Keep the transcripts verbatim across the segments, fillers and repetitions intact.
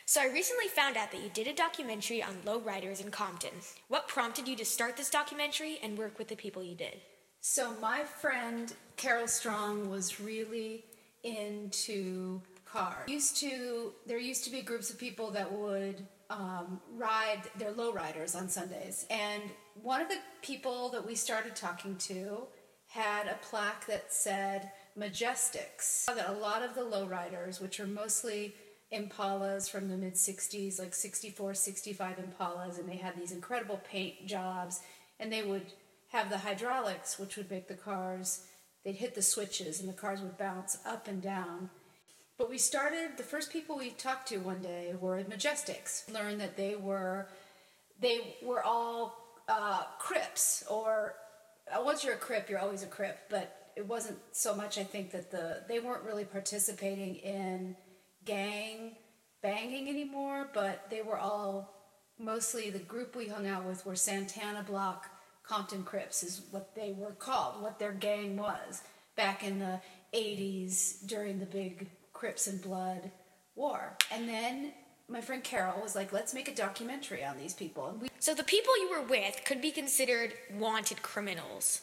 So I recently found out that you did a documentary on lowriders in Compton. What prompted you to start this documentary and work with the people you did? So my friend Carol Strong was really into cars. Used to there used to be groups of people that would um, ride their lowriders on Sundays, and one of the people that we started talking to had a plaque that said Majestics. That a lot of the lowriders, which are mostly Impalas from the mid sixties, like sixty-four, sixty-five Impalas, and they had these incredible paint jobs, and they would have the hydraulics, which would make the cars, they'd hit the switches and the cars would bounce up and down. But we started, the first people we talked to one day were Majestics. Learned that they were, they were all uh, Crips, or uh, once you're a Crip, you're always a Crip, but it wasn't so much, I think, that the they weren't really participating in gang banging anymore, but they were all, mostly the group we hung out with were Santana Block Compton Crips is what they were called, what their gang was back in the eighties during the big Crips and Blood war. And then my friend Carol was like, let's make a documentary on these people. And we So the people you were with could be considered wanted criminals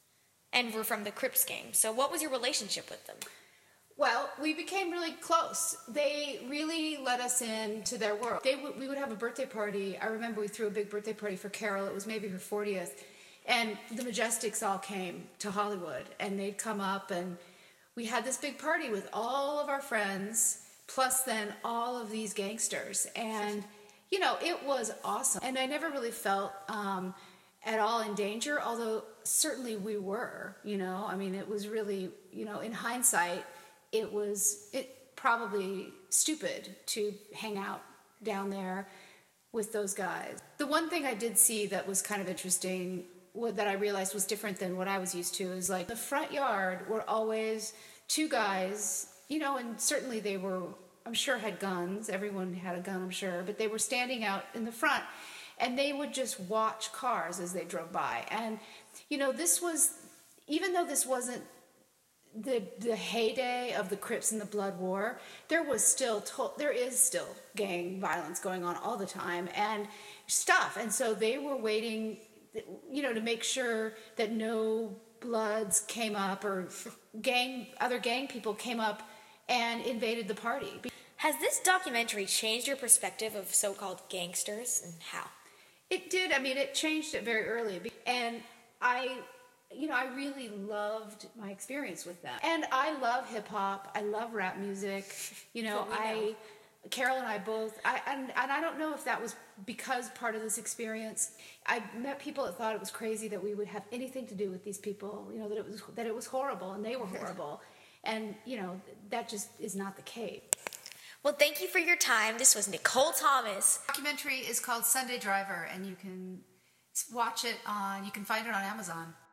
and were from the Crips gang. So what was your relationship with them? Well, we became really close. They really let us into their world. They w- we would have a birthday party. I remember we threw a big birthday party for Carol. It was maybe her fortieth. And the Majestics all came to Hollywood. And they'd come up, and we had this big party with all of our friends, plus then all of these gangsters. And, you know, it was awesome. And I never really felt um, at all in danger, although certainly we were, you know. I mean, it was really, you know, in hindsight, it was it probably stupid to hang out down there with those guys. The one thing I did see that was kind of interesting, what, that I realized was different than what I was used to, is like the front yard were always two guys, you know, and certainly they were, I'm sure, had guns. Everyone had a gun, I'm sure, but they were standing out in the front, and they would just watch cars as they drove by. And, you know, this was, even though this wasn't the the heyday of the Crips and the Blood War, there was still to- there is still gang violence going on all the time and stuff. And so they were waiting, you know, to make sure that no Bloods came up or gang other gang people came up and invaded the party. Has this documentary changed your perspective of so-called gangsters, and how? It did. I mean, it changed it very early, and I. You know, I really loved my experience with them. And I love hip-hop. I love rap music. You know, I, know. Carol and I both, I and, and I don't know if that was because part of this experience. I met people that thought it was crazy that we would have anything to do with these people, you know, that it was that it was horrible and they were horrible. And, you know, that just is not the case. Well, thank you for your time. This was Nicole Thomas. The documentary is called Sunday Driver, and you can watch it on, you can find it on Amazon.